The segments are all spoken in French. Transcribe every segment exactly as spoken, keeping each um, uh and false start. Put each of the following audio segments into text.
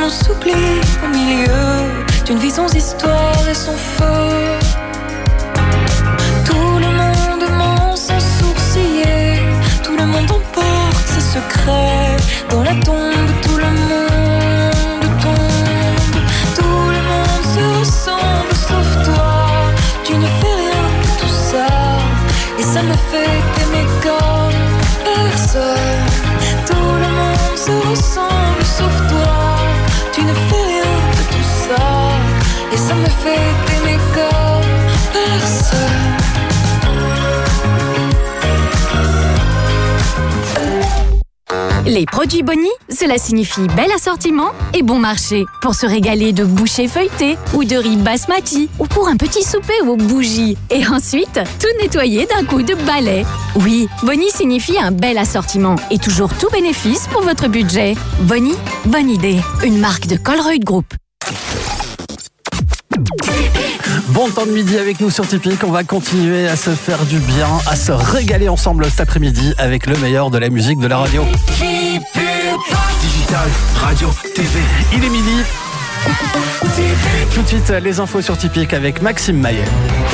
on s'oublie au milieu d'une vie sans histoire et sans feu. Tout le monde ment sans sourciller, tout le monde emporte ses secrets. Dans la tombe, tout le monde tombe. Tout le monde se ressemble sauf toi. Tu ne fais rien de tout ça, et ça me fait t'aimer comme personne. Tout le monde se ressemble sauf toi. Tu ne fais rien de tout ça, et ça me fait t'aimer comme personne. Les produits Bonnie, cela signifie bel assortiment et bon marché. Pour se régaler de bouchées feuilletées ou de riz basmati ou pour un petit souper aux bougies. Et ensuite, tout nettoyer d'un coup de balai. Oui, Bonnie signifie un bel assortiment et toujours tout bénéfice pour votre budget. Bonnie, bonne idée. Une marque de Colruyt Group. Bon temps de midi avec nous sur Tipeee. On va continuer à se faire du bien, à se régaler ensemble cet après-midi avec le meilleur de la musique de la radio. Digital, radio, T V. Il est midi. Tout de suite, les infos sur Tipeee avec Maxime Maillet.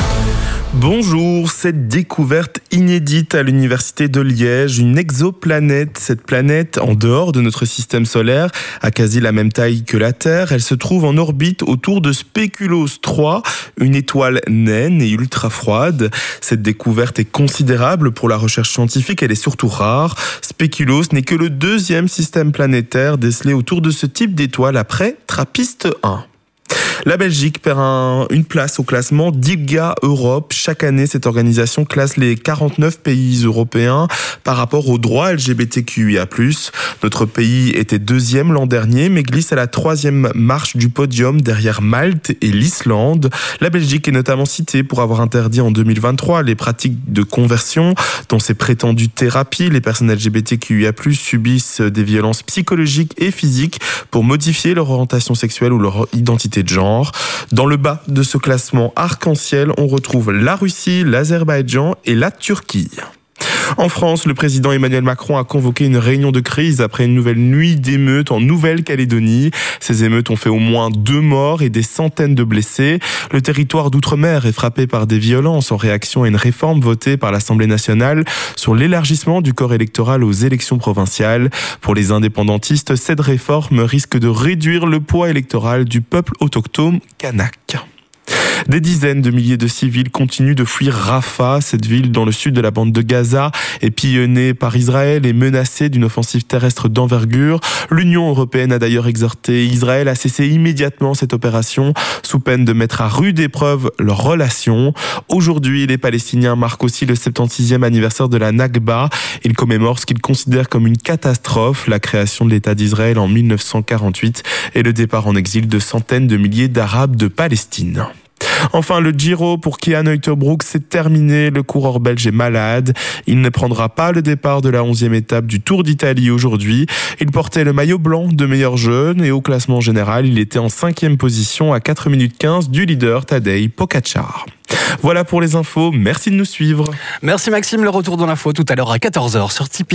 Bonjour, cette découverte inédite à l'université de Liège, une exoplanète. Cette planète, en dehors de notre système solaire, a quasi la même taille que la Terre. Elle se trouve en orbite autour de Speculoos trois, une étoile naine et ultra froide. Cette découverte est considérable pour la recherche scientifique, elle est surtout rare. Speculoos n'est que le deuxième système planétaire décelé autour de ce type d'étoile après TRAPPIST un. La Belgique perd un, une place au classement d'ILGA Europe. Chaque année, cette organisation classe les quarante-neuf pays européens par rapport aux droits L G B T Q I A plus. Notre pays était deuxième l'an dernier, mais glisse à la troisième marche du podium derrière Malte et l'Islande. La Belgique est notamment citée pour avoir interdit en deux mille vingt-trois les pratiques de conversion. Dans ces prétendues thérapies, les personnes L G B T Q I A plus subissent des violences psychologiques et physiques pour modifier leur orientation sexuelle ou leur identité de genre. Dans le bas de ce classement arc-en-ciel, on retrouve la Russie, l'Azerbaïdjan et la Turquie. En France, le président Emmanuel Macron a convoqué une réunion de crise après une nouvelle nuit d'émeutes en Nouvelle-Calédonie. Ces émeutes ont fait au moins deux morts et des centaines de blessés. Le territoire d'outre-mer est frappé par des violences en réaction à une réforme votée par l'Assemblée nationale sur l'élargissement du corps électoral aux élections provinciales. Pour les indépendantistes, cette réforme risque de réduire le poids électoral du peuple autochtone kanak. Des dizaines de milliers de civils continuent de fuir Rafah. Cette ville dans le sud de la bande de Gaza est pillonnée par Israël et menacée d'une offensive terrestre d'envergure. L'Union européenne a d'ailleurs exhorté Israël à cesser immédiatement cette opération sous peine de mettre à rude épreuve leurs relations. Aujourd'hui, les Palestiniens marquent aussi le soixante-sixième anniversaire de la Nakba. Ils commémorent ce qu'ils considèrent comme une catastrophe, la création de l'État d'Israël en mille neuf cent quarante-huit et le départ en exil de centaines de milliers d'Arabes de Palestine. Enfin, le Giro pour Kian Uijtdebroek, c'est terminé. Le coureur belge est malade. Il ne prendra pas le départ de la onzième étape du Tour d'Italie aujourd'hui. Il portait le maillot blanc de meilleur jeune et au classement général, il était en cinquième position à quatre minutes quinze du leader Tadej Pogačar. Voilà pour les infos. Merci de nous suivre. Merci Maxime. Le retour dans l'info tout à l'heure à quatorze heures sur Tipeee.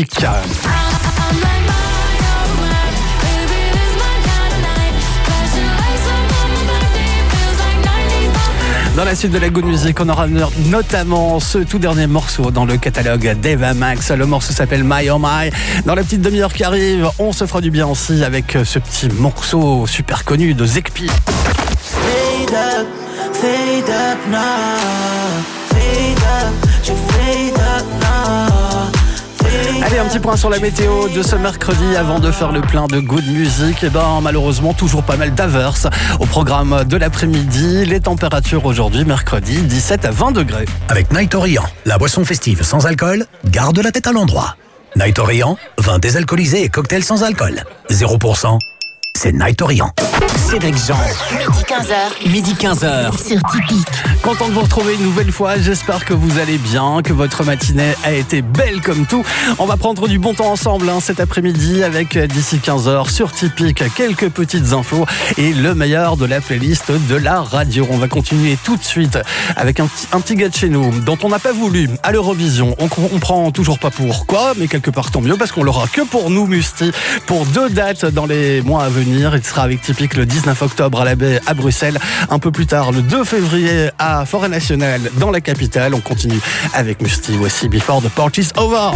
Dans la suite de la Good Music, on aura notamment ce tout dernier morceau dans le catalogue d'Eva Max. Le morceau s'appelle My Oh My. Dans la petite demi-heure qui arrive, on se fera du bien aussi avec ce petit morceau super connu de Zekpi. Fade up, fade up now. Fade up, je fade up now. Allez, un petit point sur la météo de ce mercredi avant de faire le plein de good music. Et ben, malheureusement, toujours pas mal d'averses au programme de l'après-midi. Les températures aujourd'hui, mercredi, dix-sept à vingt degrés. Avec Night Orient, la boisson festive sans alcool, garde la tête à l'endroit. Night Orient, vin désalcoolisé et cocktail sans alcool. zéro pour cent, c'est Night Orient. Cédric Jean. Midi quinze heures. Midi quinze heures. Sur Tipeee. Content de vous retrouver une nouvelle fois. J'espère que vous allez bien, que votre matinée a été belle comme tout. On va prendre du bon temps ensemble hein, cet après-midi avec d'ici quinze heures sur Tipeee quelques petites infos et le meilleur de la playlist de la radio. On va continuer tout de suite avec un petit, un petit gars de chez nous dont on n'a pas voulu à l'Eurovision. On comprend toujours pas pourquoi, mais quelque part tant mieux parce qu'on l'aura que pour nous, Musti, pour deux dates dans les mois à venir. venir. Il sera avec Typique le dix-neuf octobre à la Baie à Bruxelles. Un peu plus tard, le deux février à Forêt Nationale dans la capitale. On continue avec Musty. Voici Before the Party's Over.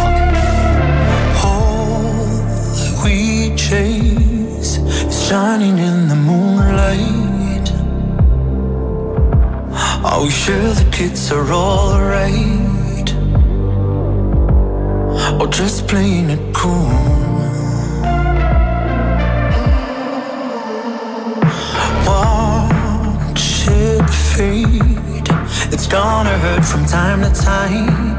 All we chase is shining in the moonlight. Are we sure the kids are all right? Or just playing it cool? Watch it fade. It's gonna hurt from time to time.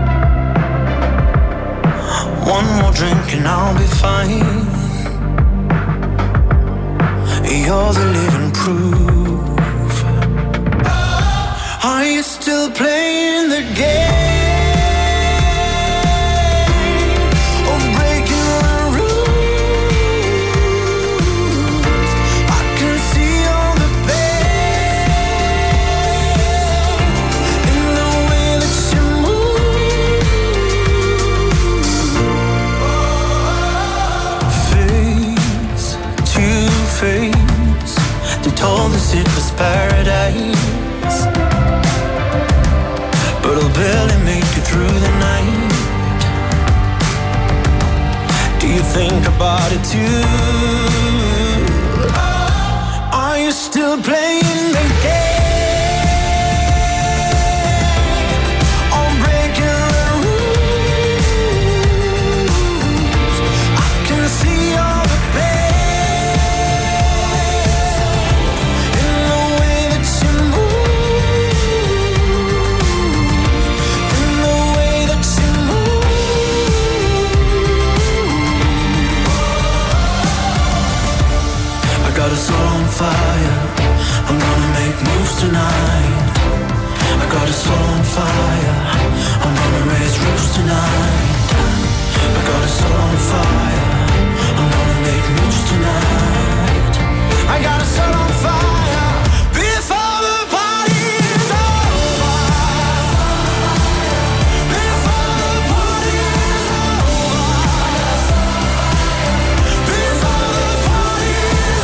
One more drink and I'll be fine. You're the living proof. Are you still playing the game? Told us it was paradise, but I'll barely make it through the night. Do you think about it too? Are you still playing the game? Got us all on fire. I'm gonna make moves tonight. I got us all on fire. I'm gonna raise roofs tonight. I got us all on fire. I'm gonna make moves tonight. I got us all on fire. Before the party's over. Before the party's over. Before the party's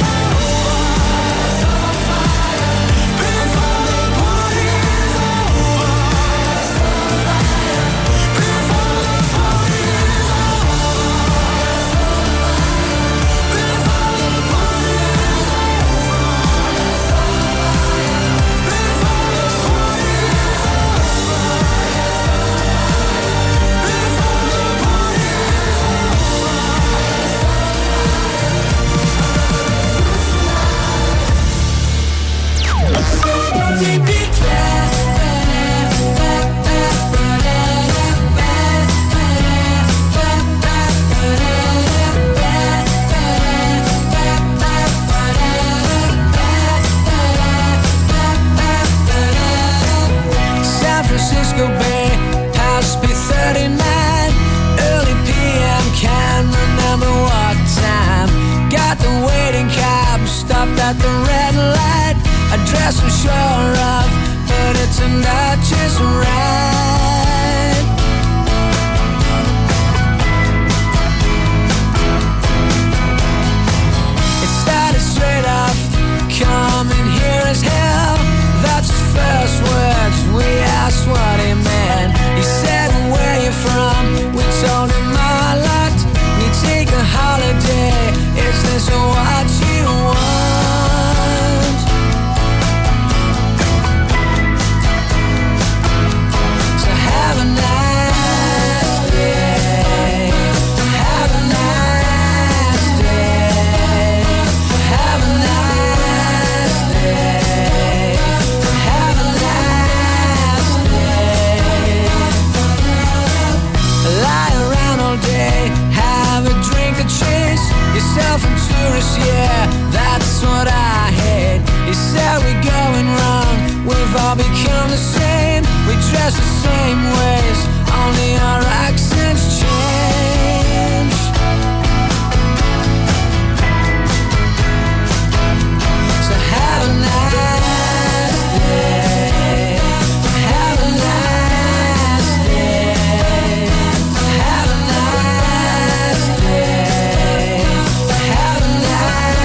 at the red light. A dress I'm sure of, but it's not just right. It started straight off, coming here as hell. That's his first words, we asked what he meant. He said, where you from? We told him a lot. We take a holiday, is this what you want? Have a nice day. Have a nice day. Have a nice day. Have a nice day. Lie around all day, have a drink to chase yourself and tourists, yeah, that's what I hate. He said we're going wrong, we've all become the same. We dress the same ways, only our accents change. So have a nice day. Have a nice day. Have a nice day. Have a nice day.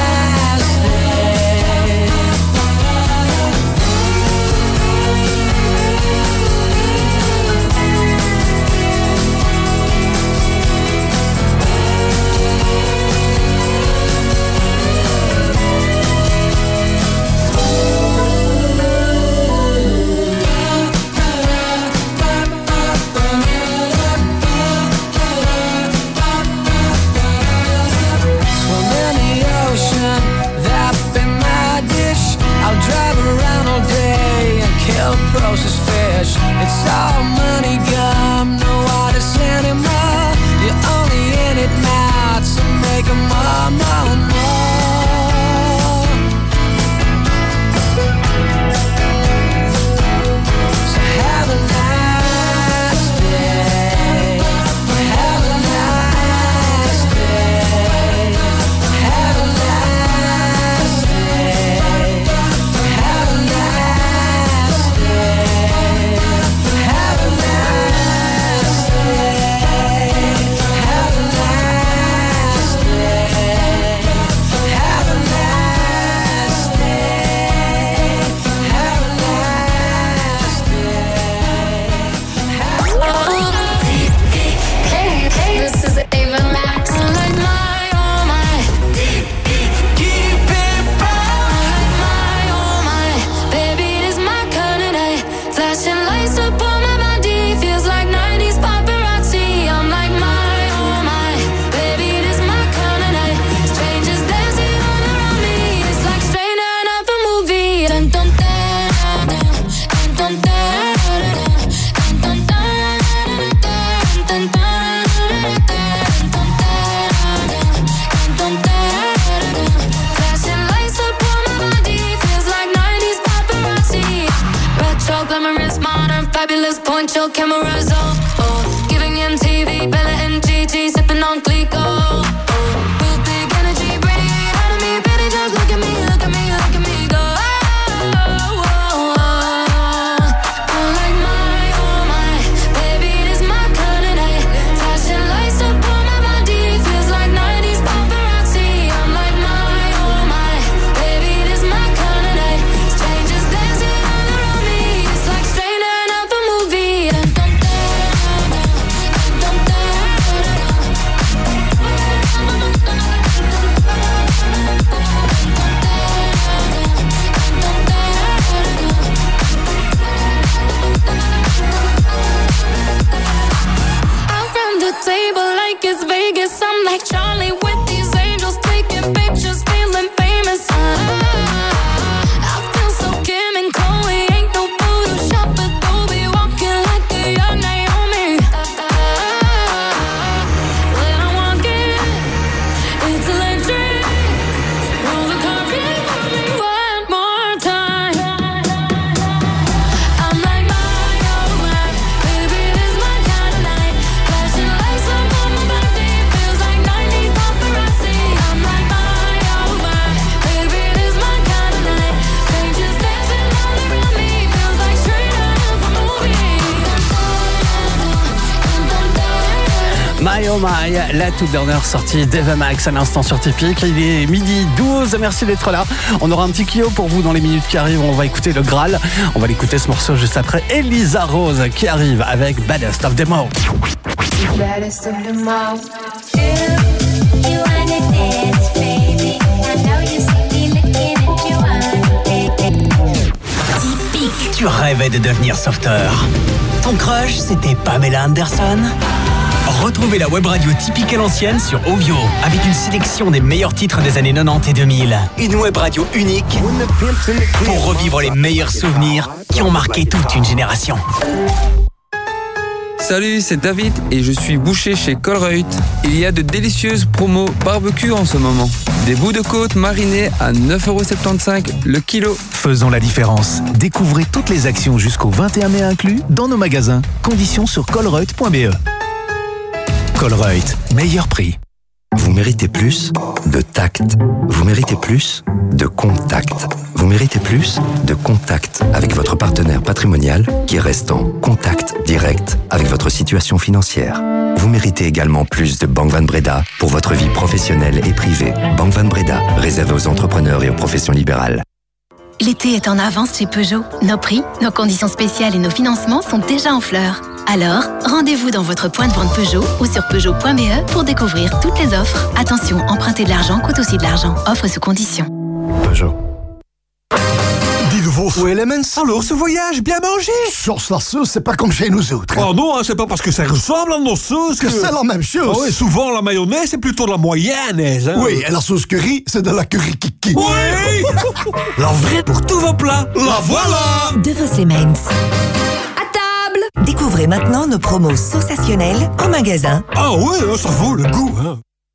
want your cameras on. Oh, giving M T V, Bella and Gigi, sipping on Clico. Oh, real big energy, radiate out of me, baby, just look at me, look at me, look at me, go. Oh, oh, oh, oh. I'm like my, oh my, baby, this my kind of night. Flashing lights up on my body, feels like nineties paparazzi. I'm like my, oh my, baby, this my kind of night. Strangers dancing all around me, it's like straight out of a movie. Table like it's Vegas. I'm like Charlie with these angels taking pictures, feeling famous. I feel so Kim and Chloe, ain't no Photoshop, but Adobe, walking like a young Naomi. When I walk in, it's electric. Roll the carpet for me one more time. I'm like my, oh my, baby, this my kind of night. Flashing lights up on my body, feels like nineties paparazzi. I'm like my, oh my, baby, this my kind of night. Strangers dancing all around me, feels like straight out of a movie. My oh my, la toute dernière sortie d'Eva Max à l'instant sur Typique. Il est midi douze, merci d'être là. On aura un petit Clio pour vous dans les minutes qui arrivent. On va écouter le Graal. On va l'écouter ce morceau juste après. Elisa Rose qui arrive avec Baddest of Them All. Baddest of them all. You wanna dance, baby? I know you see me looking at you. Typique. Tu rêvais de devenir sauveteur. Ton crush, c'était Pamela Anderson. Retrouvez la web radio Typique à l'ancienne sur Ovio, avec une sélection des meilleurs titres des années quatre-vingt-dix et deux mille. Une web radio unique pour revivre les meilleurs souvenirs qui ont marqué toute une génération. Salut, c'est David et je suis boucher chez Colruyt. Il y a de délicieuses promos barbecue en ce moment. Des bouts de côte marinés à neuf euros soixante-quinze le kilo. Faisons la différence. Découvrez toutes les actions jusqu'au vingt et un mai inclus dans nos magasins. Conditions sur colruyt point b e. Colruyt, meilleur prix. Vous méritez plus de tact. Vous méritez plus de contact. Vous méritez plus de contact avec votre partenaire patrimonial qui reste en contact direct avec votre situation financière. Vous méritez également plus de Banque Van Breda pour votre vie professionnelle et privée. Banque Van Breda, réservée aux entrepreneurs et aux professions libérales. L'été est en avance chez Peugeot. Nos prix, nos conditions spéciales et nos financements sont déjà en fleurs. Alors, rendez-vous dans votre point de vente Peugeot ou sur peugeot point b e pour découvrir toutes les offres. Attention, emprunter de l'argent coûte aussi de l'argent. Offre sous condition. Peugeot. Dites-vous, oh Elements, alors ce voyage, bien mangé. Sauce la sauce, c'est pas comme chez nous autres. Oh non, hein, c'est pas parce que ça ressemble à nos sauces que, que c'est la même chose. Oh, et souvent la mayonnaise, c'est plutôt de la mayonnaise. Hein. Oui, et la sauce curry, c'est de la curry kiki. Oui. La vraie pour tous vos plats. La voilà. De vos Elements. Découvrez maintenant nos promos sensationnelles en magasin. Ah ouais, ça vaut le goût. Hein.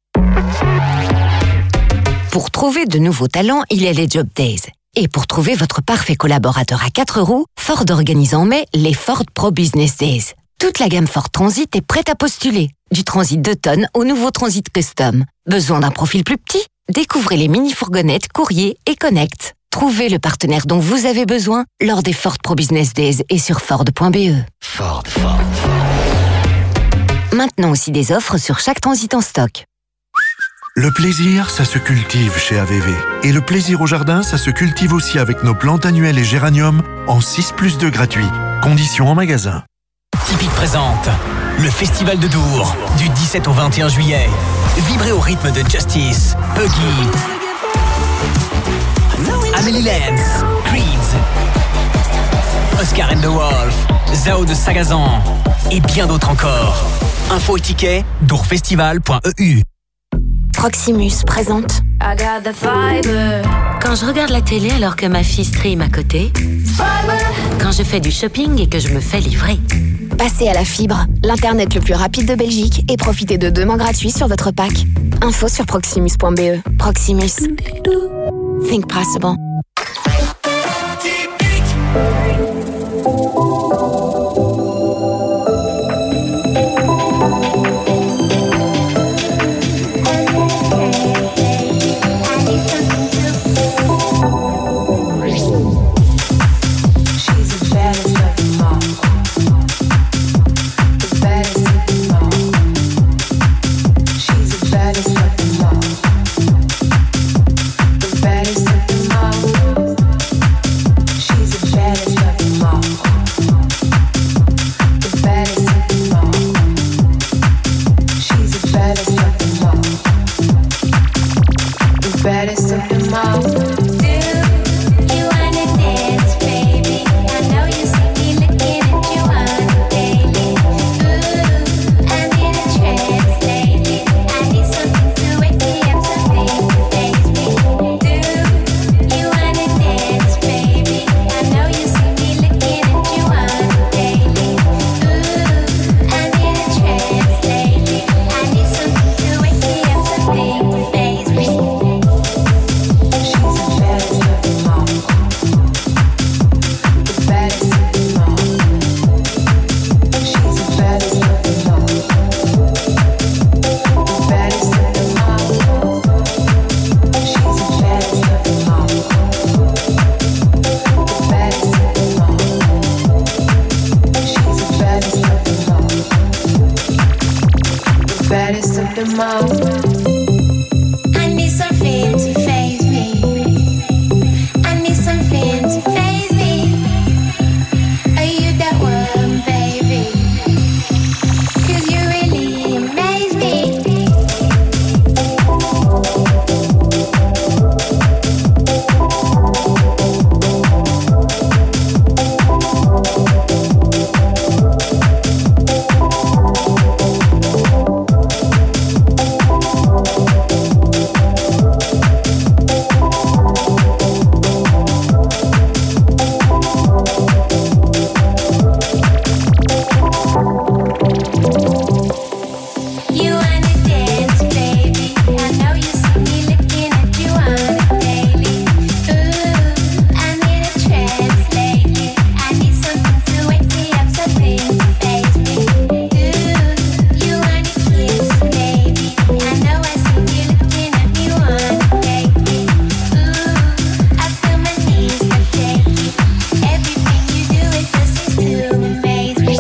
Pour trouver de nouveaux talents, il y a les Job Days. Et pour trouver votre parfait collaborateur à quatre roues, Ford organise en mai les Ford Pro Business Days. Toute la gamme Ford Transit est prête à postuler. Du Transit deux tonnes au nouveau Transit Custom. Besoin d'un profil plus petit? Découvrez les mini-fourgonnettes, courrier et Connect. Trouvez le partenaire dont vous avez besoin lors des Ford Pro Business Days et sur Ford point b e. Ford, Ford, Ford. Maintenant aussi des offres sur chaque transit en stock. Le plaisir, ça se cultive chez A V V. Et le plaisir au jardin, ça se cultive aussi avec nos plantes annuelles et géraniums en six plus deux gratuits. Conditions en magasin. Typique présente le Festival de Dour du dix-sept au vingt et un juillet. Vibrez au rythme de Justice, Buggy, Amélie Lenz, Creeds, Oscar and the Wolf, Zao de Sagazan et bien d'autres encore. Info et tickets, dourfestival point e u. Proximus présente. Quand je regarde la télé alors que ma fille stream à côté. Quand je fais du shopping et que je me fais livrer. Passez à la fibre, l'internet le plus rapide de Belgique et profitez de deux mois gratuits sur votre pack. Info sur proximus point b e. Proximus. Think possible. the most. I need something to faze me. I need something to faze me. Are you that one, baby? 'Cause you really amaze me. You wanna dance, baby? I know you see me looking at you on a daily. Ooh, I'm in a trance lately. I need something to wake me up, something to faze me. Ooh, you wanna kiss, baby? I know I see you looking at me, wanna take me. Ooh, I feel my knees are shaky. Everything you do, it just seems to amaze me.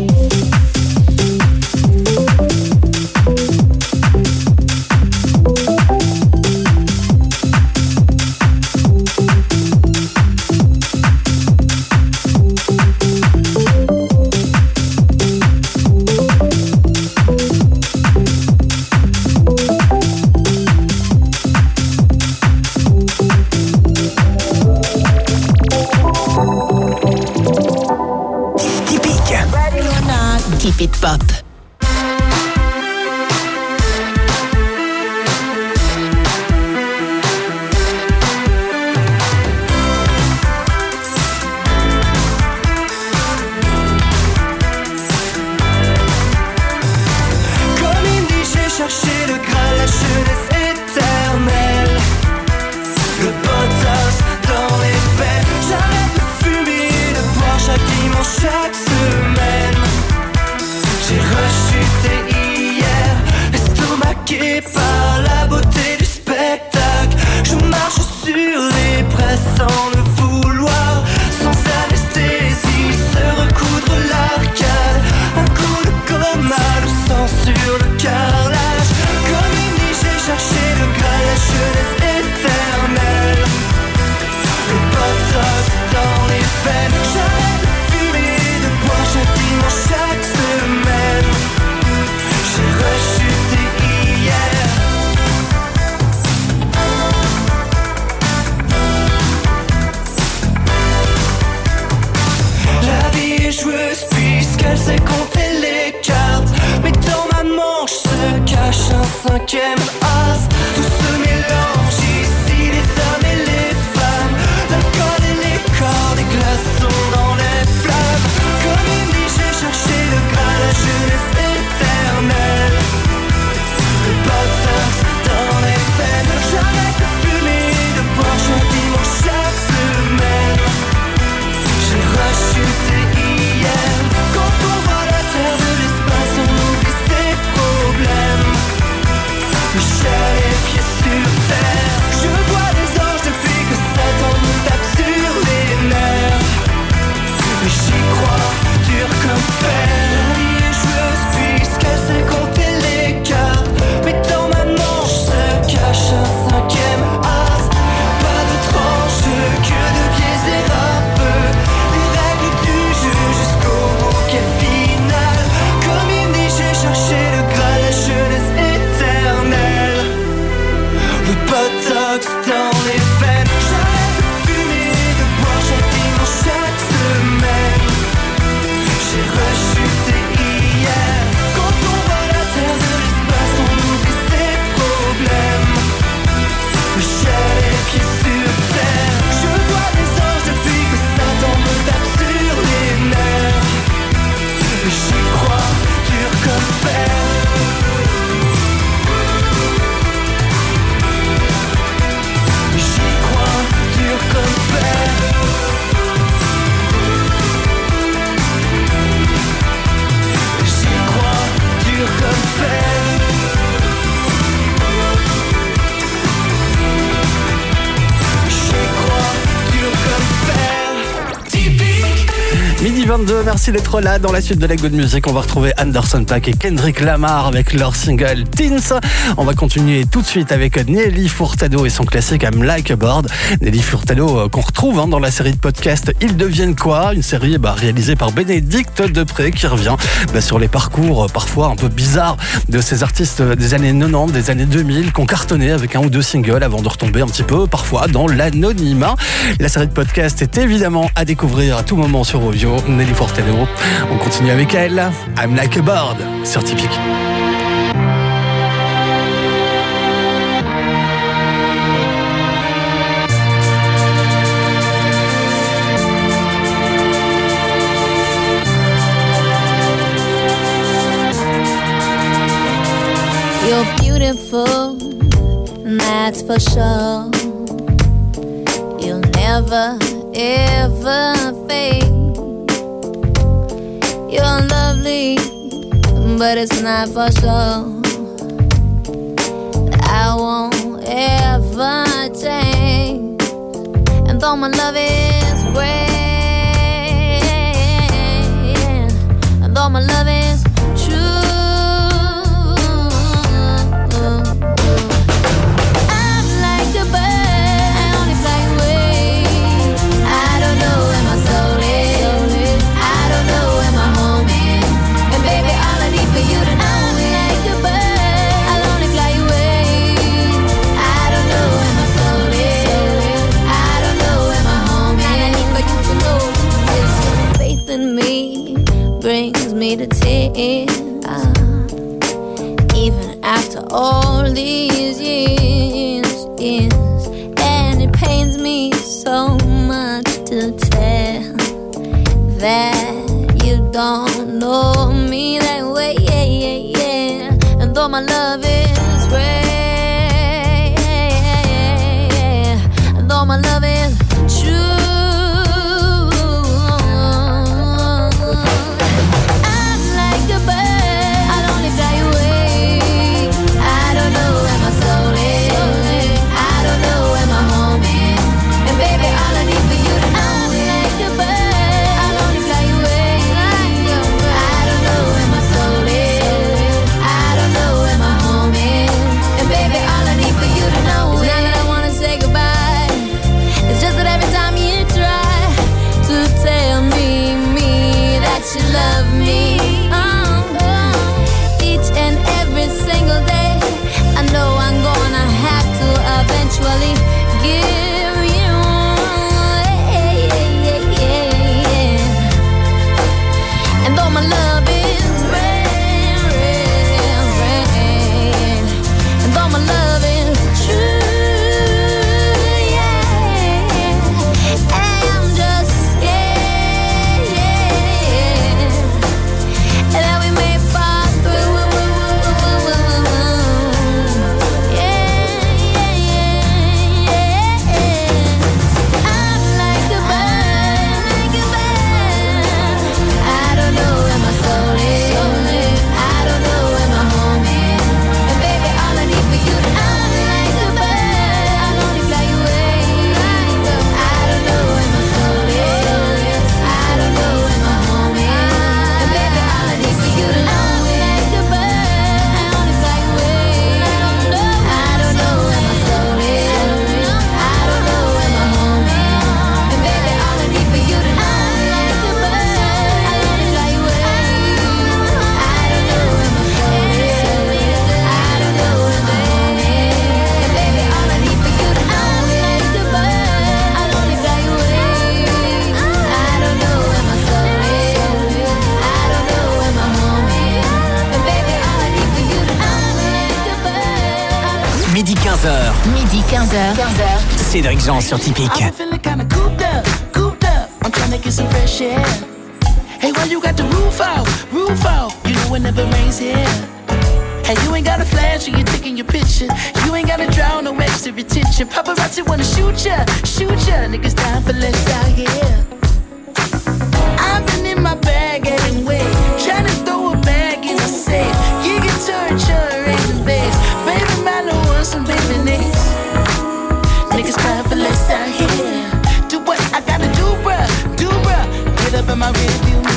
Typique. Keep it pop. Comme il dit, j'ai cherché le Graal, la jeunesse éternelle. Le potos dans les veines. J'arrête de fumer et de boire chaque dimanche, chaque semaine. J'ai rechuté hier, estomaqué par la beauté du spectacle. Je marche sur les presses sans le vouloir, sans anesthésie, se recoudre l'arcade. Un coup de coma, le sang sur le carrelage. Comme il dit, j'ai cherché le Graal, la jeunesse éternelle. Le potos dans les veines. J'arrête de fumer et de boire chaque dimanche, chaque semaine. J'ai rechuté hier. La vie est joueuse puisqu'elle sait compter les cartes. Mais dans ma manche se cache un cinquième as. Tout se mélange ici, les hommes et les femmes. L'alcool et les corps, des glaçons dans les flammes. Comme il dit, j'ai cherché le Graal, la jeunesse éternelle. Le potos dans les veines. J'arrête de fumer et de boire chaque dimanche, chaque semaine. J'ai rechuté hier. Quand on voit la terre de l'espace, on oublie ses problèmes. Michel vingt-deux, merci d'être là. Dans la suite de la Good Music, on va retrouver Anderson .Paak et Kendrick Lamar avec leur single Teens. On va continuer tout de suite avec Nelly Furtado et son classique I'm Like a Bird. Nelly Furtado euh, qu'on retrouve hein, dans la série de podcasts Ils deviennent quoi, une série bah, réalisée par Bénédicte Depré qui revient bah, sur les parcours euh, parfois un peu bizarres de ces artistes des années quatre-vingt-dix, des années deux mille qui ont cartonné avec un ou deux singles avant de retomber un petit peu parfois dans l'anonymat. La série de podcasts est évidemment à découvrir à tout moment sur Ovio. Nelly Furtado, on continue avec elle. I'm Like a Bird sur Typique. You're beautiful, that's for sure. You'll never, ever fade. You're lovely, but it's not for sure. I won't ever change. And though my love is great, and though my love is true, I'm like a bird, I only fly away. I don't know where my soul is, I don't know where my home is. And baby, all I need for you to know, I'm like a bird, I'll only fly away. I don't know where my soul is, I don't know where my home is. All I need for you to know is your faith in me brings me to tears. Even after all these years, years, and it pains me so much to tell that you don't know me that way, yeah, yeah, yeah. And though my love is great, and though my love is true, I'm like a bird, I'll only fly away. I don't know where my soul is, I don't know where my home is. And baby, all I need for you to know, I'm like a bird, I'll only fly away. I don't know where my soul is, I don't know where my home is. And baby, all I need for you to know is not that I wanna say goodbye, it's just that every time you try to tell me, me, that you love me, oh, oh, each and every single day, I know I'm gonna have to eventually give you, yeah, yeah, yeah, yeah. And though my love is red, red, red, and though my love is true, yeah, I'm just scared, yeah, that we may fall through, yeah, yeah, yeah. I'm like a bird, like a bird. I don't know where my soul is, I don't know where my home is. And baby, all I need for you to know, I'm like a bird, I'll only fly away. I don't know where my soul is, I don't know where my home is. And baby, all I need for you to know, I'm like a bird, I'll only fly away. I don't know where my soul is, I don't know where my home is. And baby, all I need for you to know, I'm like a bird, I'll only fly away. I don't know where my soul is, I don't know where my home is. And baby, all I need for you to know, I'm like a bird, I'll only fly away. I don't know where my soul is, I don't know where my home is. And baby, all I need for you to know, I'm like a bird. Midi quinze heures. Midi quinze heures. quinze heures. Cédric Jean sur Typique. I've been feeling kinda cooped up, cooped up. I'm trying to get some fresh air. Hey, why you got the roof out, roof out? You know it never rains here. Hey, you ain't got a flash when you're taking your picture. You ain't gotta draw no extra attention. Paparazzi wanna shoot ya, shoot ya. Niggas time for less out here. I've been in my bag anyway, trying to throw a bag in the safe. You can turn your and bass. Baby, man, I want some baby names. Niggas time for less out here. Do what I gotta do, bruh, do bruh. Get up in my rearview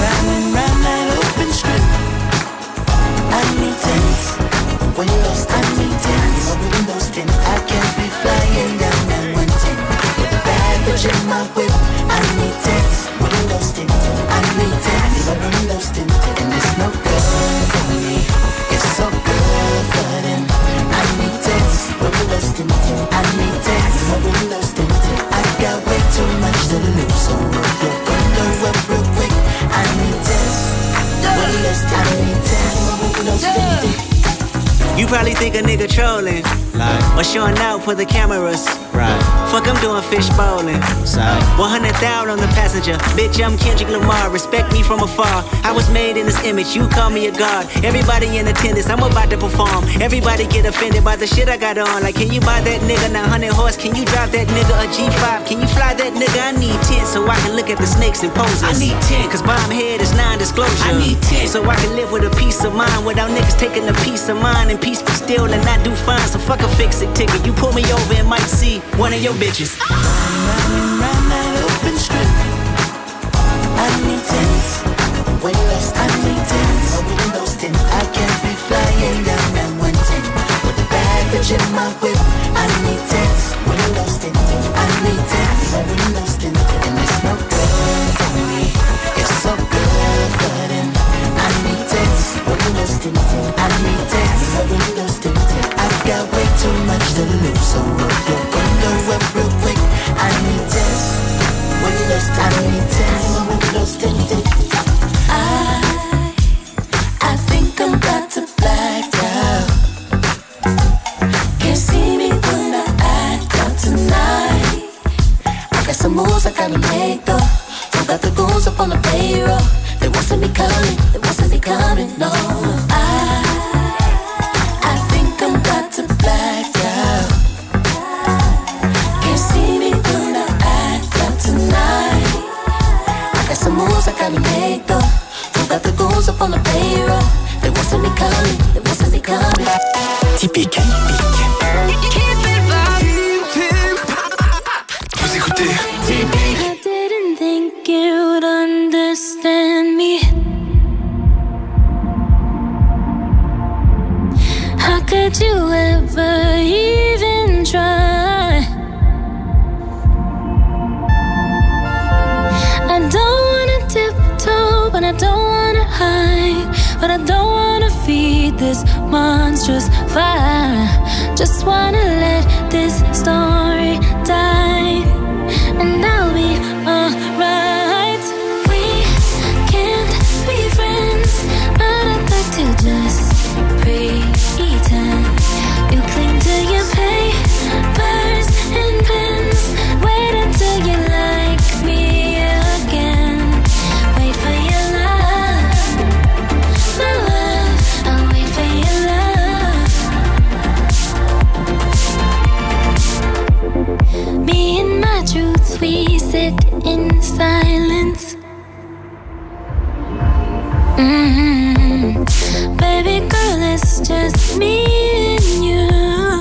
round and round that open strip. I need tennis. When you're lost, I need tennis. My windows tint. I can't be flying down that one ten. With a bad bitch in my whip. I need tennis. Windows tint. I need tennis. My windows tint. And it's no good for me. It's so good for them. I need tennis. Windows tint. I need tennis. My windows tint. I got way too much to lose, so roll your window up real quick. I need tennis. Windows tint. I need tennis. My windows tint. You probably think a nigga trolling, like, or showing out for the cameras. Right. Fuck, I'm doing fish bowling. Sorry. one hundred thousand on the passenger. Bitch, I'm Kendrick Lamar. Respect me from afar. I was made in this image. You call me a god. Everybody in attendance. I'm about to perform. Everybody get offended by the shit I got on. Like, can you buy that nigga nine hundred horse? Can you drive that nigga a G five? Can you fly that nigga? I need ten so I can look at the snakes and poses. I need ten cause bomb head is non-disclosure. I need ten so I can live with a peace of mind without niggas taking a piece of mine and peace be still and not do fine. So fuck a fix-it ticket. You pull me over and might see one of your bitches. Round and round that open strip. I need tennis. When you're lost, I need tennis. My windows tint. I can't be flying down that one ten. With a bad bitch in my whip. I need tennis. Windows tint. I need tennis. My windows tint. And it's no good for me. It's so good for them. I need tennis. Windows tint. I need tennis. My windows tint. I've got way too much to lose, so roll your window up real quick. I need tennis. Windows, I need tennis. My windows tinted. I, I think I'm about to black out. Can't see me when I act out tonight. I got some moves I gotta make though. Don't got the goons up on the payroll. They won't see me coming. They won't see me coming. No, I. Black out. Can't see me when I act out tonight. I got some moves I gotta make though. Don't got the goons up on the payroll. They won't see me coming. They won't see me coming. Typique. Vous écoutez I didn't think you'd understand me. How could you ever even try? I don't wanna tiptoe, but I don't wanna hide. But I don't wanna feed this monstrous fire. Just wanna let this story die, and I'll be alright. We can't be friends, but I'd like to just pretend. You cling to your papers and pens. Wait until you like me again. Wait for your love, my love. I'll wait for your love. Me and my truths, we sit in silence. Mm-hmm. Baby girl, it's just me and you.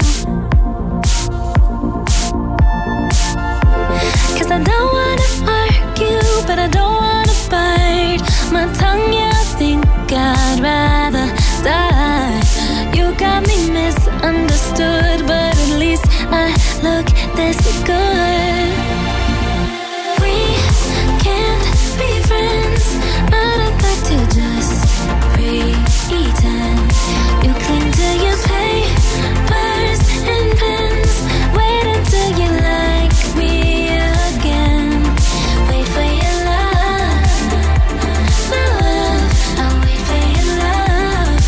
Cause I don't wanna argue, but I don't wanna bite my tongue, yeah, I think I'd rather die. You got me misunderstood, but at least I look this good. We can't be friends, but I'd like to just pretend. You cling to your papers and pens. Wait until you like me again. Wait for your love, my love. I'll wait for your love.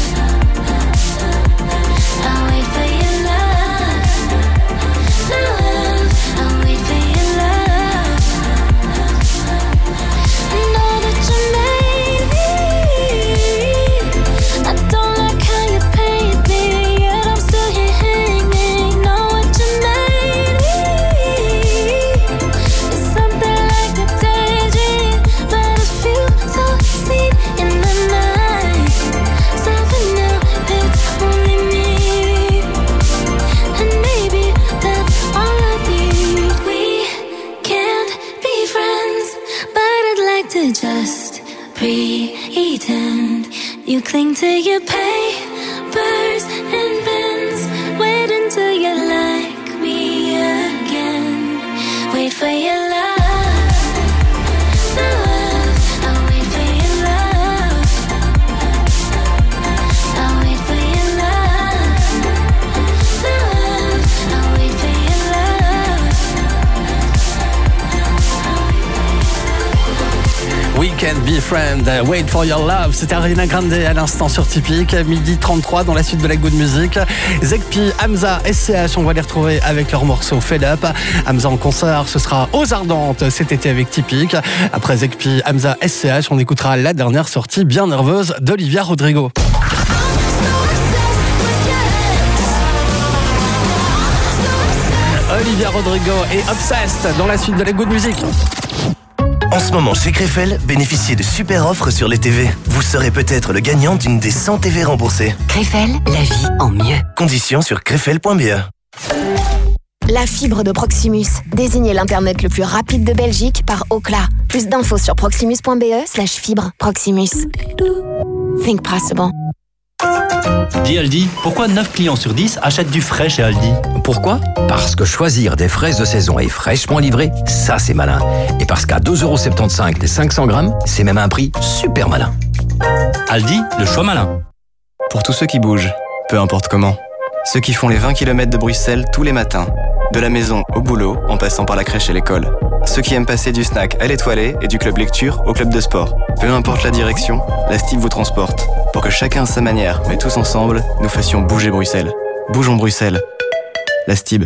I'll wait for your love, my love. I'll wait pretend. You cling to your papers and pens. Wait until you like me again. Wait for your love. We can be friends, wait for your love. C'était Ariana Grande à l'instant sur Typique, midi trente-trois dans la suite de la Good Music. Zekpi, Hamza, S C H, on va les retrouver avec leur morceau Fed Up. Hamza en concert, ce sera aux Ardentes cet été avec Typique. Après Zekpi, Hamza, S C H, on écoutera la dernière sortie bien nerveuse d'Olivia Rodrigo. Olivia Rodrigo et Obsessed dans la suite de la Good Music. En ce moment, chez Krefel, bénéficiez de super offres sur les T V. Vous serez peut-être le gagnant d'une des cent T V remboursées. Krefel, la vie en mieux. Conditions sur krefel point b e. La fibre de Proximus. Désignez l'Internet le plus rapide de Belgique par Ookla. Plus d'infos sur proximus point b e slash fibre. Proximus. Think possible. Dis Aldi, pourquoi neuf clients sur dix achètent du frais chez Aldi? Pourquoi? Parce que choisir des fraises de saison et fraîchement livrées, ça c'est malin. Et parce qu'à deux euros soixante-quinze les cinq cents grammes, c'est même un prix super malin. Aldi, le choix malin. Pour tous ceux qui bougent, peu importe comment. Ceux qui font les vingt kilomètres de Bruxelles tous les matins. De la maison au boulot, en passant par la crèche et l'école. Ceux qui aiment passer du snack à l'étoilée et du club lecture au club de sport. Peu importe la direction, la Stib vous transporte. Pour que chacun à sa manière, mais tous ensemble, nous fassions bouger Bruxelles. Bougeons Bruxelles. La Stib.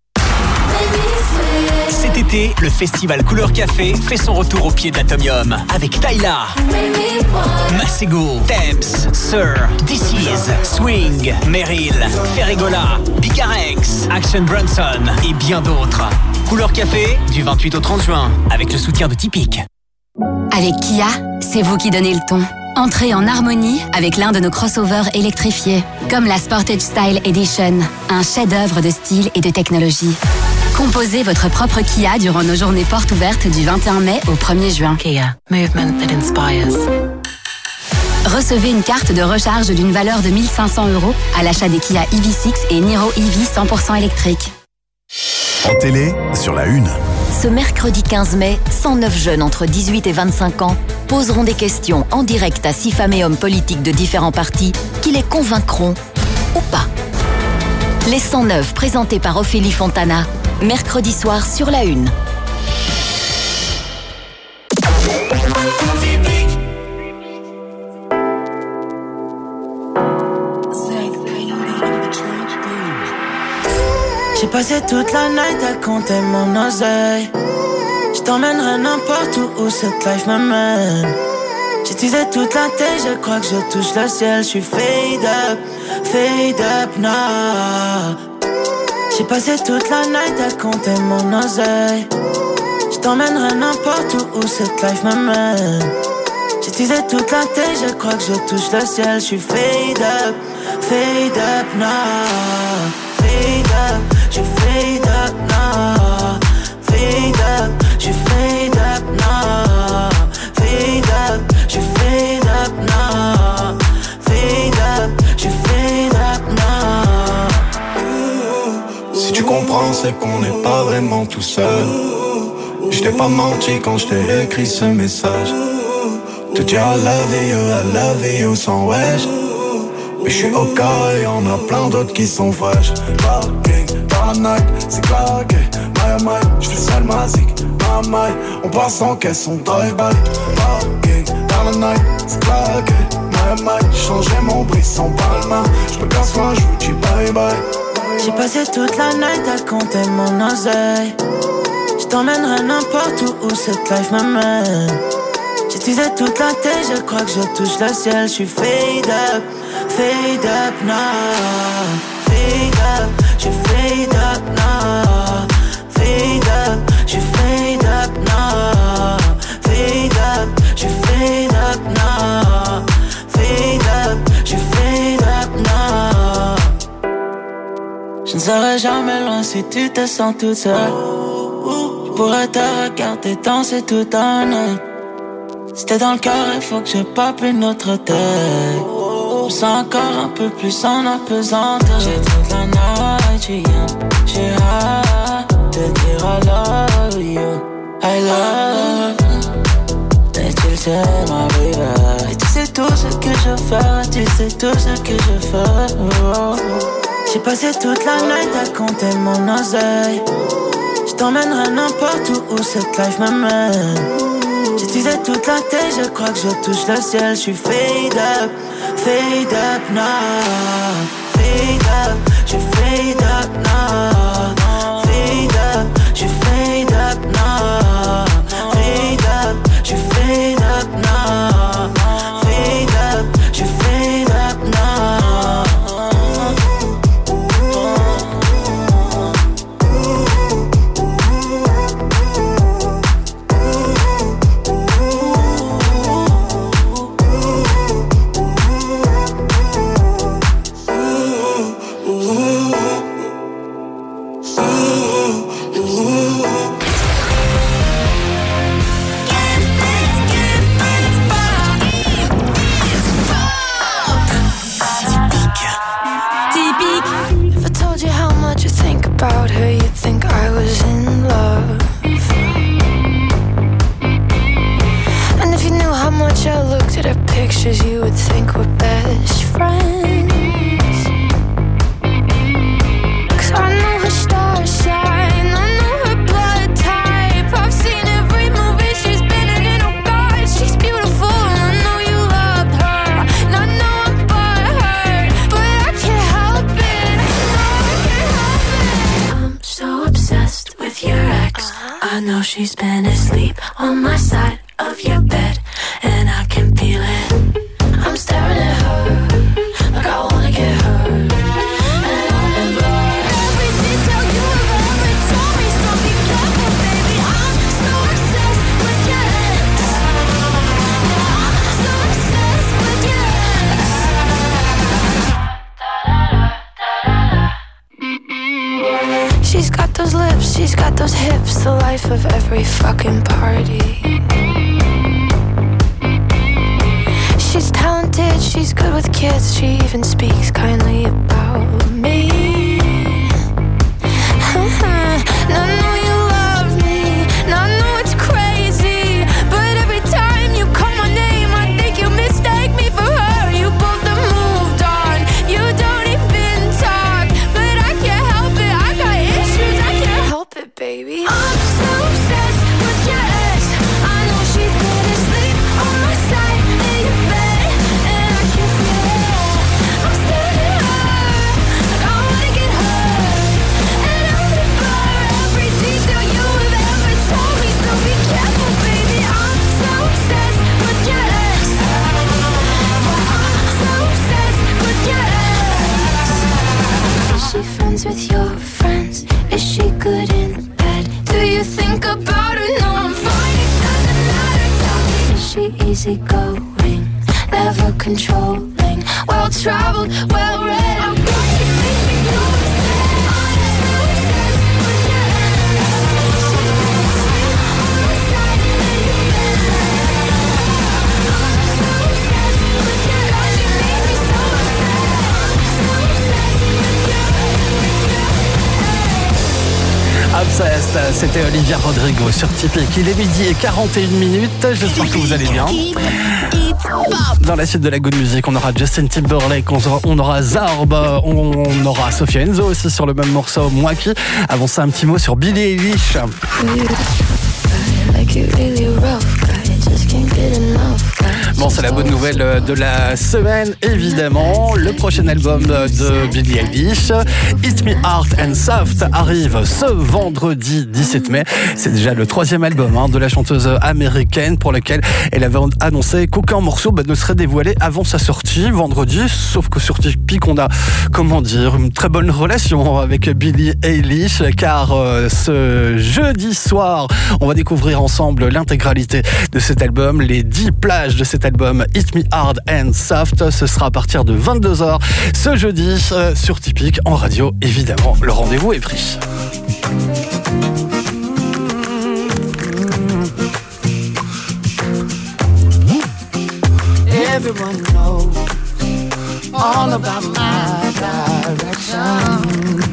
Cet été, le festival Couleur Café fait son retour au pied de l'Atomium avec Tyla, Masego, Thames, Sir, This Is, Swing, Meryl, Ferregola, Bicarex, Action Bronson et bien d'autres. Couleur Café du vingt-huit au trente juin avec le soutien de Typique. Avec Kia, c'est vous qui donnez le ton. Entrez en harmonie avec l'un de nos crossovers électrifiés, comme la Sportage Style Edition, un chef-d'œuvre de style et de technologie. Composez votre propre Kia durant nos journées portes ouvertes du vingt et un mai au premier juin. Kia, movement that inspires. Recevez une carte de recharge d'une valeur de mille cinq cents euros à l'achat des Kia E V six et Niro E V cent pour cent électrique. En télé, sur la une. Ce mercredi quinze mai, cent neuf jeunes entre dix-huit et vingt-cinq ans poseront des questions en direct à six femmes et hommes politiques de différents partis qui les convaincront ou pas. Les cent neuf présentés par Ophélie Fontana, mercredi soir sur la une. J'ai passé toute la night à compter mon oseille. Je t'emmènerai n'importe où où cette life m'amène. J'ai teasé toute la tête, je crois que je touche le ciel. Je suis fade up, fade up now. J'ai passé toute la night à compter mon oseille. Je t'emmènerai n'importe où où cette life m'amène. J'ai teasé toute la tête, je crois que je touche le ciel. Je suis fade up, fade up now. Fade up, je fade up now. Fade up, je fade up now. Fade up, je fade up now. Fade up, je fade up now. Si tu comprends, c'est qu'on n'est pas vraiment tout seul. Je t'ai pas menti quand je t'ai écrit ce message. Te dire I love you, I love you sans wesh. Mais je suis au cas et y'en a plein d'autres qui sont fraîches. Parking dans la night, c'est claqué. My my, j'fais seul ma zik. My my, on passe en caisse, on drive-by. Parking dans la night, c'est claqué. My my, j'ai changé mon bris sans palma. J'me casse loin, j'vous dis bye bye. J'ai passé toute la night à compter mon oseille. J't'emmènerai n'importe où où cette life m'amène. J'ai teasé toute la tête, je crois que je touche le ciel. Je suis fade up, fade up now. Fade up, je fade up now. Fade up, je fade up now. Fade up, je fade up now. Fade up, je fade up now. Je ne serai jamais loin si tu te sens toute seule. Je pourrais te regarder danser toute la nuit. C'était dans le cœur, il faut que je pape une autre tête. Je me sens encore un peu plus en apesanteur. J'ai toute la night, tu viens. J'ai hâte de dire I love you, I love you. Et tu le sais, ma baby. Et tu sais tout ce que je fais, tu sais tout ce que je fais. Oh. J'ai passé toute la night à compter mon oseille. Je t'emmènerai n'importe où où cette life m'amène. J'utilisais toute la tête, je crois que je touche le ciel. Je suis fade up, fade up now. Fade up, je fade up now. Fade up, je fade up now. Fade up, je fade up now. Fade up, je fade up now. About her, you'd think I was in love. And if you knew how much I looked at her pictures, you would think we're best friends. Cause I know her star sign, I know her blood type. I've seen every movie she's been in, and oh God, she's beautiful. And I know you loved her, and I know I'm butthurt, but I can't help it, no, I can't help it. So obsessed with your ex, I know she's been asleep on my side of your bed, and I can feel it. I'm staring at her like I wanna get her, and I'm in love. Every detail you have ever told me, so be careful, baby. I'm so obsessed with your ex. I'm so obsessed with your ex. She's got those lips, she's got those hips, the life of every fucking party. She's talented, she's good with kids, she even speaks kindly about me. And I know you love me, and I know it's crazy, but every time you call my name, I think you mistake me for her. You both have moved on, you don't even talk, but I can't help it, I got issues, I can't help it, baby. I'm so obsessed with your ex, I know she's been asleep on my side in your bed, and I can feel it. I'm staring at her like I wanna get her, and I remember every detail you have ever told me, so be careful, baby. I'm so obsessed with your ex. I'm so obsessed with your ex. Is she friends with your friends? Is she good in bed? Do you think about her? No, I'm fine, it doesn't matter. Tell me, is she easygoing, never controlling, well-traveled, well-read? I'm glad you make me so upset. I'm so obsessed with your ex. She's been asleep on my side in your bed. I'm so obsessed with your ex. God, you make me so upset. I'm so obsessed with your Obsessed, c'était Olivia Rodrigo sur Tipeee. Il est midi et quarante et une minutes. J'espère que vous allez bien. Dans la suite de la Good Music, on aura Justin Timberlake, on aura, on aura Zarb, on aura Sophia Enzo aussi sur le même morceau, Moi qui. Avant ça, un petit mot sur Billie Eilish. Bon, c'est la bonne nouvelle de la semaine, évidemment. Le prochain album de Billie Eilish, Hit Me Hard and Soft, arrive ce vendredi dix-sept mai. C'est déjà le troisième album hein, de la chanteuse américaine pour lequel elle avait annoncé qu'aucun morceau bah, ne serait dévoilé avant sa sortie vendredi. Sauf que sur Tipeee, on a, comment dire, une très bonne relation avec Billie Eilish, car euh, ce jeudi soir, on va découvrir ensemble l'intégralité de cet album, les dix plages de cet album Hit Me Hard and Soft. Ce sera à partir de vingt-deux heures ce jeudi euh, sur Tipeee en radio. Évidemment, le rendez-vous est pris. Everyone knows all about my direction.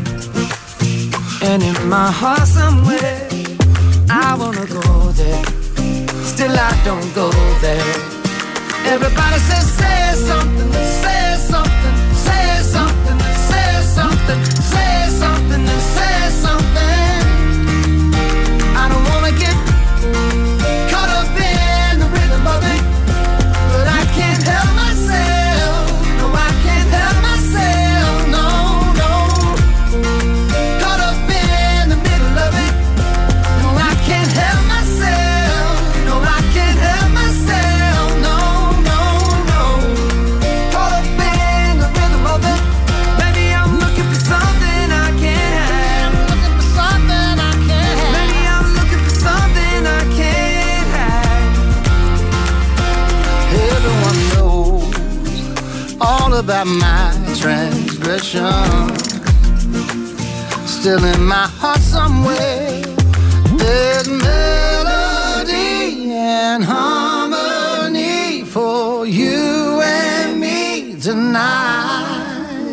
And in my heart somewhere, I wanna go there. Still I don't go there. Everybody says, say something, say something, say something, say something, say something, say something. I don't wanna get caught up in the rhythm of it, but I can't help myself. No, I can't help myself. No, no. Caught up in the middle of it. No, I can't help myself. No, I can't help myself. No, no, no. Caught up in the rhythm of it. Maybe I'm looking for something I can't have. Looking for something I can't have. Maybe I'm looking for something I can't have. Everyone knows all about my transgression. Still in my heart somewhere, there's melody and harmony for you and me tonight.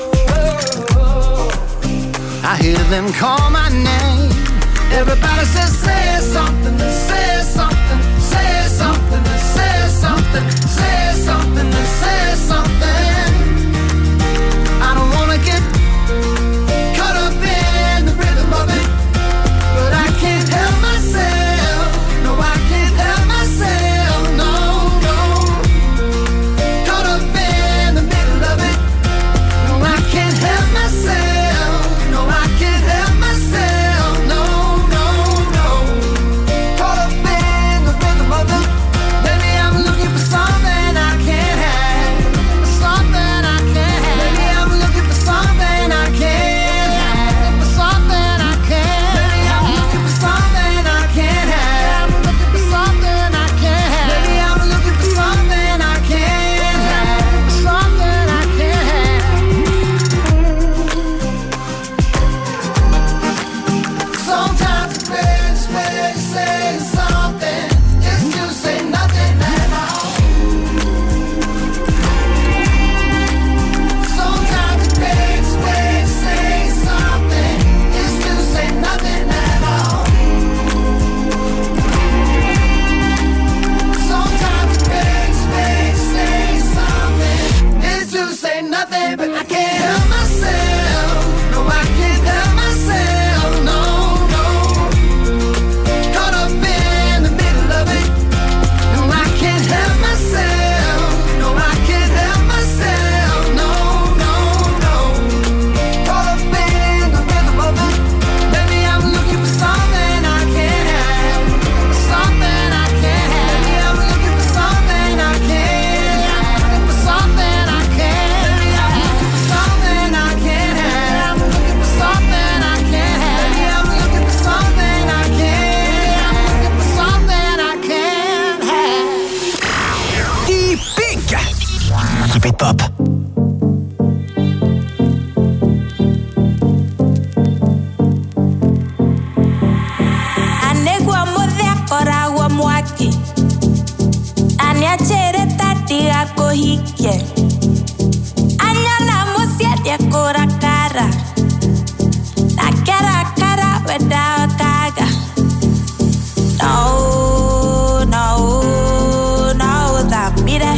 I hear them call my name. Everybody says, say something, say something, say something, say something, say something, say something. I don't wanna get caught up in the rhythm of it, but I can't help myself. No, I can't help myself. No, no. Caught up in the middle of it. No, I can't help myself. No, I can't help myself. No, no, no. Caught up in the rhythm of it. Maybe I'm looking for something I can't have. Something I can't have. Maybe I'm looking for something I can't have. For something I can't. Maybe I'm looking for something I can't have. Looking for something I can't have. Maybe I'm looking for something I can't have. For something I can't have. Sometimes the greatest way to say something is to say nothing at all. Sometimes the greatest way to say something is to say nothing at all. Sometimes the greatest way to say something is to say nothing, but I can't help myself. No, I can't help myself. No, no. Caught up in the middle of it. No, I can't help myself. No, I can't help myself. No, no, no. Caught up in the rhythm of it. Maybe I'm looking for something I can't have. Something I can't have. Maybe I'm looking for something I can't have. Looking for something I can't. Maybe I'm looking for something I can't have. Looking for something I can't have. Maybe I'm looking for something I can't have. Looking for something I can't have. Typique. Keep it pop. Anegwa modhe kora wa mwaki Anyachere tati ako hike Anyana musia dia kora kara Na kara kara weda kaga No, no, no, that mire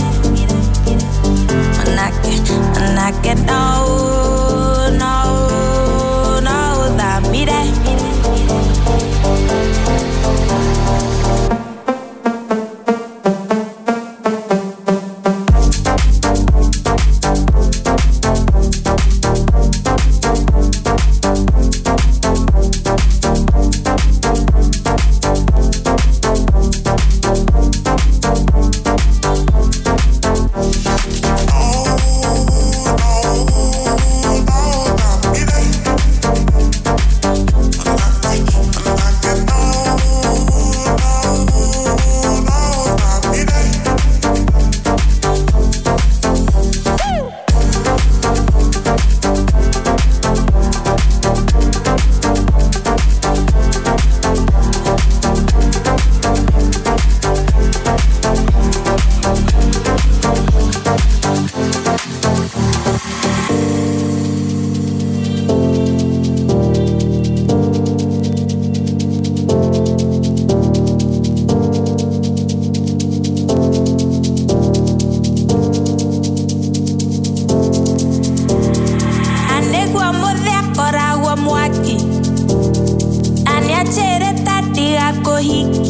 Manake, manake, no, no, no, that mire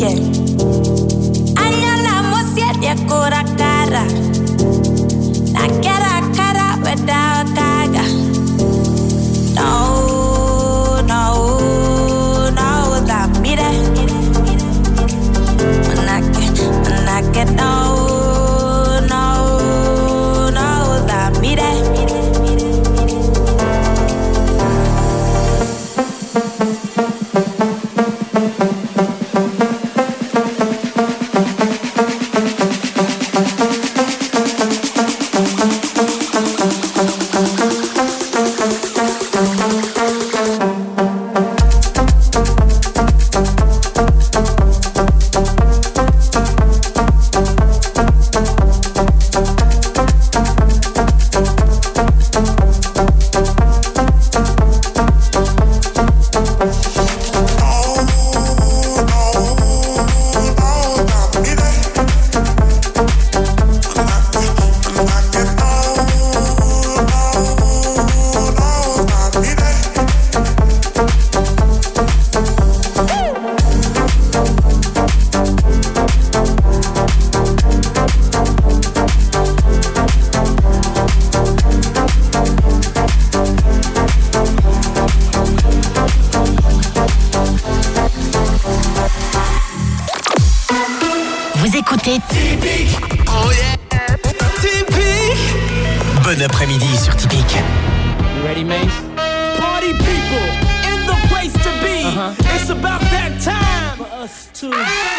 yeah. Anyala mosia kora cara. Na cara cara without kaga. No, no, no, that me there. When I get, when I get no, no, no, that me there. Bon après-midi sur Typique. You ready, Mace? Party people in the place to be. Uh-huh. It's about that time for us to.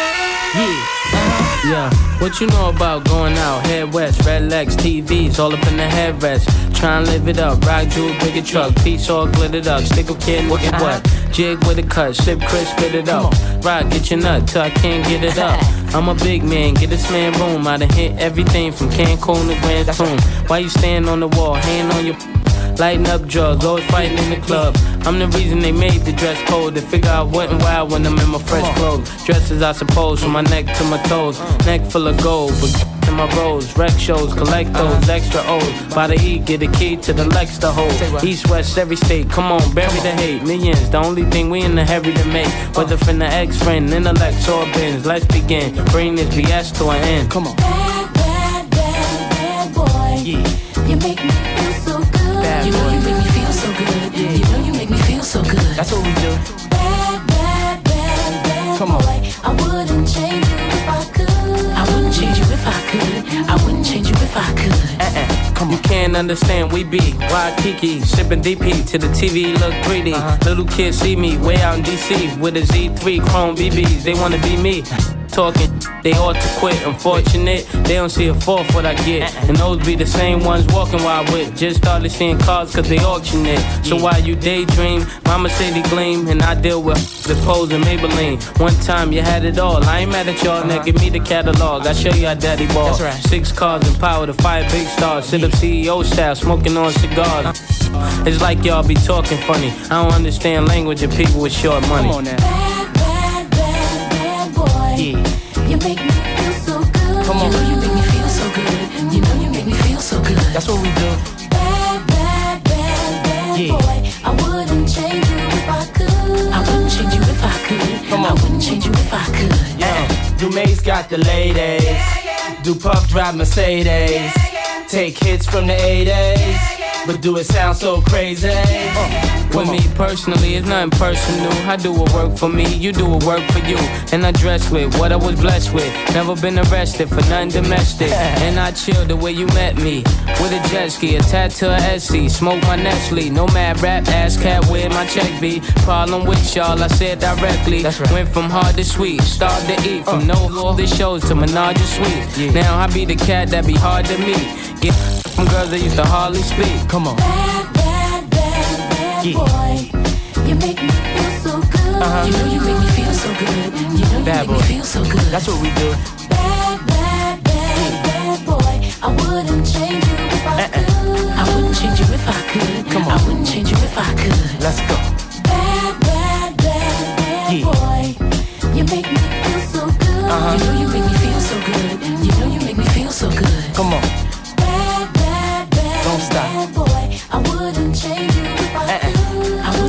Yeah. Uh-huh. Yeah. What you know about going out? Head west, red legs, T Vs, all up in the headrest. Try and live it up. Rock jewel, bigger truck, piece all glittered up. Stick a kid, look at what? Jig with a cut, sip crisp, spit it up. Rock, get your nut till I can't get it up. I'm a big man, get this man room. I done hit everything from Cancun to Grand Tune. Why you stand on the wall, hand on your lighting up drugs, always fighting in the club. I'm the reason they made the dress code. They figure I went wild when I'm in my fresh clothes. Dresses, I suppose, from my neck to my toes. Neck full of gold, but in my rolls. Rec shows, collect those extra O's. By the E, get a key to the Lex to hold. East, west, every state, come on, bury the hate. Millions, the only thing we in the hurry to make. Whether from the ex-friend, intellect, or bins. Let's begin, bring this B S to an end. Come on. Bad, bad, bad, bad boy. Yeah. You make me feel so good. Bad you know boy. You make me feel so good. Yeah. You know you make me feel so good. That's what we do. Bad, bad, bad, bad Come on. boy. I wouldn't change you if I could. I wouldn't change you if I could. I wouldn't change you if I could. Uh-uh. Come on. You can't understand, we be Waikiki, sipping D P to the T V look three D. Uh-huh. Little kids see me way out in D C with a Z three Chrome B Bs. They wanna be me. Talking, they ought to quit. Unfortunate, they don't see a fourth what I get. And those be the same ones walking while I with. Just started seeing cars cause they auction it. So while you daydream, my Mercedes gleam. And I deal with the pose and Maybelline. One time you had it all, I ain't mad at y'all. Now give me the catalog, I show you how daddy ball. That's right. Six cars and power to five big stars. Sit up C E O style, smoking on cigars. It's like y'all be talking funny. I don't understand language of people with short money. Come on now. Bad, bad, bad, bad boy. Yeah. You make me feel so good. Come on. You know you make me feel so good. You know you make me feel so good. That's what we do. Bad, bad, bad, bad Yeah. boy. I wouldn't change you if I could. I wouldn't change you if I could. Come on. I wouldn't change you if I could. Yeah. Dumaze got the ladies. Do Puff drive Mercedes. Take hits from the eighties. But do it sound so crazy? Uh. With me personally, it's nothing personal. I do what work for me, you do what work for you. And I dress with what I was blessed with. Never been arrested for nothing domestic. And I chill the way you met me. With a jet ski, a tattoo, a S C. Smoke my Nestle, no mad rap, ass cat where my check be. Problem with y'all, I said directly. Right. Went from hard to sweet, start to eat. From uh. no all the shows to Menage a Suite. Yeah. Now I be the cat that be hard to meet. Get from girls that used to hardly speak. Come on. Bad, bad, bad, bad yeah. boy. You make me feel so good. Uh-huh. You know you make me feel so good. You know you bad make boy. me feel so good. That's what we do. Bad, bad, bad, yeah. bad boy. I wouldn't change you if I uh-uh. could. I wouldn't change you if I could. Come on. I wouldn't change you if I could. Let's go. Bad, bad, bad, bad yeah. boy. You make me feel so good. Uh-huh. You know you make me feel so good. You know you make me feel so good. Come on. Bad, bad, bad, Don't stop. bad boy. I wouldn't change you if I could. I wouldn't change you.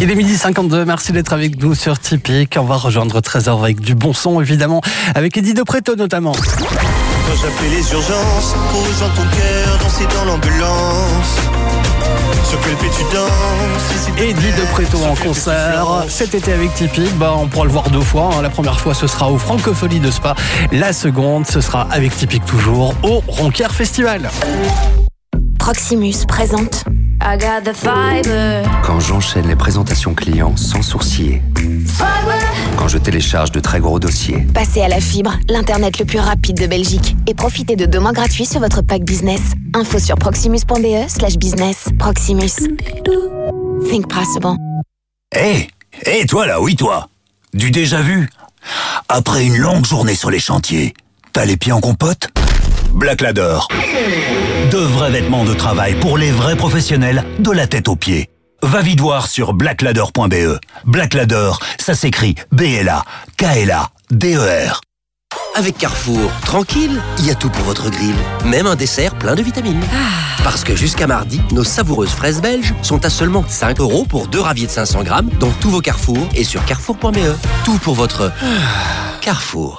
Il est midi cinquante-deux, merci d'être avec nous sur Typique. On va rejoindre Trésor avec du bon son, évidemment, avec Eddie de Préto notamment. Quand j'appelais les urgences, pour rejoindre ton cœur, danser dans l'ambulance. Sur quel pied tu danses? Eddie de Préto en concert cet été avec Typique. Bah, on pourra le voir deux fois. Hein. La première fois, ce sera au Francophonie de Spa. La seconde, ce sera avec Typique toujours au Ronquière Festival. Proximus présente I got the fiber. Quand j'enchaîne les présentations clients sans sourciller. Quand je télécharge de très gros dossiers. Passez à la fibre, l'internet le plus rapide de Belgique. Et profitez de deux mois gratuits sur votre pack business. Info sur proximus.be slash business. Proximus. Think possible. Hé, hey, hé hey, toi là, oui toi. Du déjà vu. Après une longue journée sur les chantiers, t'as les pieds en compote? Black Ladder. De vrais vêtements de travail pour les vrais professionnels, de la tête aux pieds. Va vite voir sur black ladder point b e. Black Ladder, ça s'écrit B L A K L A D E R. Avec Carrefour, tranquille, il y a tout pour votre grill. Même un dessert plein de vitamines. Ah. Parce que jusqu'à mardi, nos savoureuses fraises belges sont à seulement cinq euros pour deux raviers de cinq cents grammes dans tous vos Carrefour et sur carrefour point b e. Tout pour votre ah. Carrefour.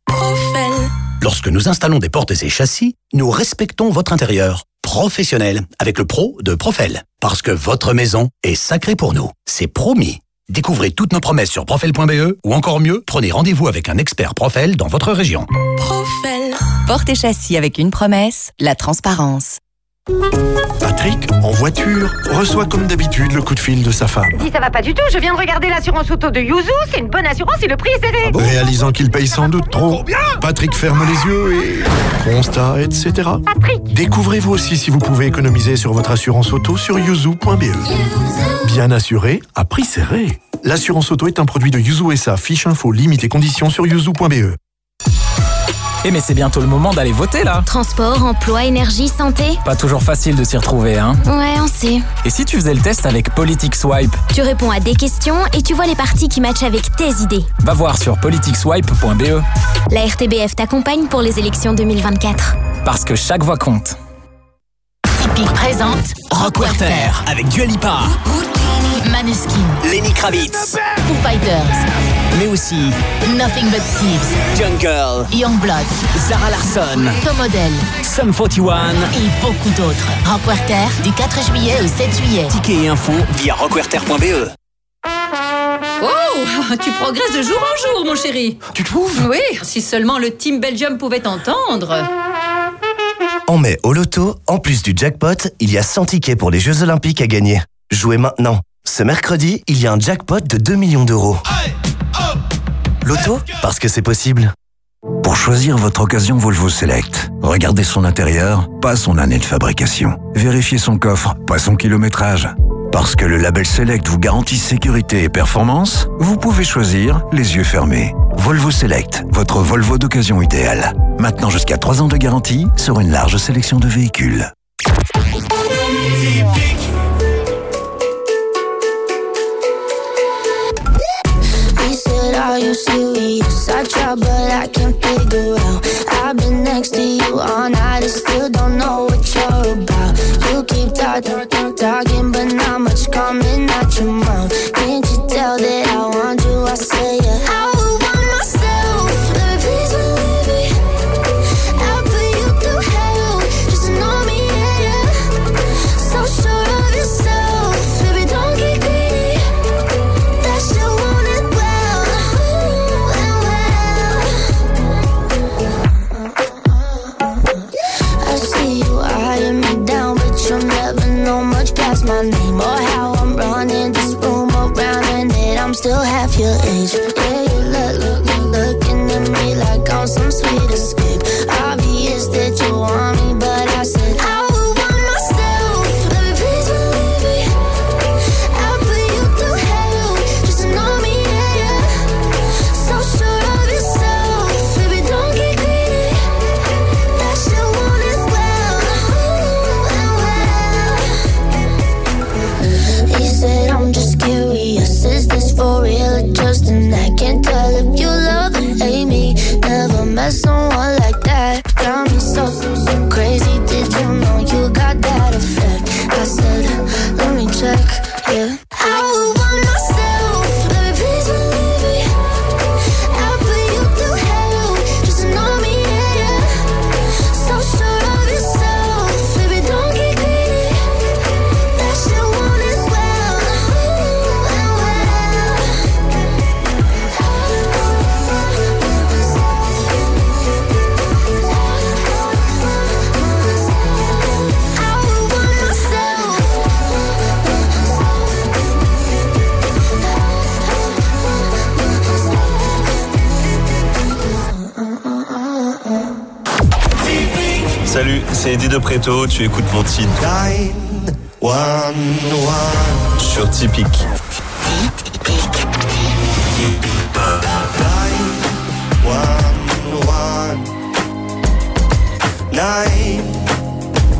Lorsque nous installons des portes et châssis, nous respectons votre intérieur. Professionnel, avec le pro de Profel. Parce que votre maison est sacrée pour nous. C'est promis. Découvrez toutes nos promesses sur profel point b e ou encore mieux, prenez rendez-vous avec un expert Profel dans votre région. Profel. Porte et châssis avec une promesse, la transparence. Patrick, en voiture, reçoit comme d'habitude le coup de fil de sa femme. Dis, ça va pas du tout, je viens de regarder l'assurance auto de Yuzu, c'est une bonne assurance et le prix est serré. Ah bon? Réalisant qu'il paye sans doute trop, Patrick ferme les yeux et... constat, et cetera. Patrick, découvrez-vous aussi si vous pouvez économiser sur votre assurance auto sur yuzu point b e. Bien assuré, à prix serré. L'assurance auto est un produit de Yuzu S A. Fiche info, limite et conditions sur yuzu point b e. Eh mais c'est bientôt le moment d'aller voter là. Transport, emploi, énergie, santé. Pas toujours facile de s'y retrouver hein. Ouais, on sait. Et si tu faisais le test avec Politics Swipe? Tu réponds à des questions et tu vois les partis qui matchent avec tes idées. Va voir sur politics swipe point b e. La R T B F t'accompagne pour les élections deux mille vingt-quatre. Parce que chaque voix compte. Typique présente Rockwerter avec Dua Lipa, Maneskin, Lenny Kravitz, Foo Fighters, mais aussi Nothing But Thieves, Jungle, Youngblood, Zara Larsson, Tom Odell, Sum forty one et beaucoup d'autres. Rockwerter du quatre juillet au sept juillet. Tickets et infos via rockwerter point b e. Oh, tu progresses de jour en jour, mon chéri. Tu trouves? Oui, si seulement le Team Belgium pouvait t'entendre. En mai, au loto, en plus du jackpot, il y a cent tickets pour les Jeux Olympiques à gagner. Jouez maintenant. Ce mercredi, il y a un jackpot de deux millions d'euros. Loto, parce que c'est possible. Pour choisir votre occasion Volvo Select, regardez son intérieur, pas son année de fabrication. Vérifiez son coffre, pas son kilométrage. Parce que le label Select vous garantit sécurité et performance, vous pouvez choisir les yeux fermés. Volvo Select, votre Volvo d'occasion idéale. Maintenant jusqu'à trois ans de garantie sur une large sélection de véhicules. Are you serious? I try but I can't figure out. I've been next to you all night and still don't know what you're about. You keep talking, talking but not much coming out your mouth. Can't you tell that I want you? I say yeah. I would want myself, baby, please believe me. I'll put you through hell, just to know me, yeah, yeah. So sure of yourself, baby, don't get greedy. That shit won't end well. My name or how I'm running this room around and that I'm still half your age. Yeah, you look, look, look, looking at me like I'm some sweet escape. Obvious that you want me, but I said I would want myself. Baby, please believe me. I'll put you through hell just to know me, yeah, yeah. So sure of yourself, baby, don't get greedy. That shit won't end well. He said, I'm just curious, is this for real or just an act? Can't tell if you love or hate me. Never met someone c'est Eddie de Preto, tu écoutes mon titre. nine one one sur Typique. nine one one nine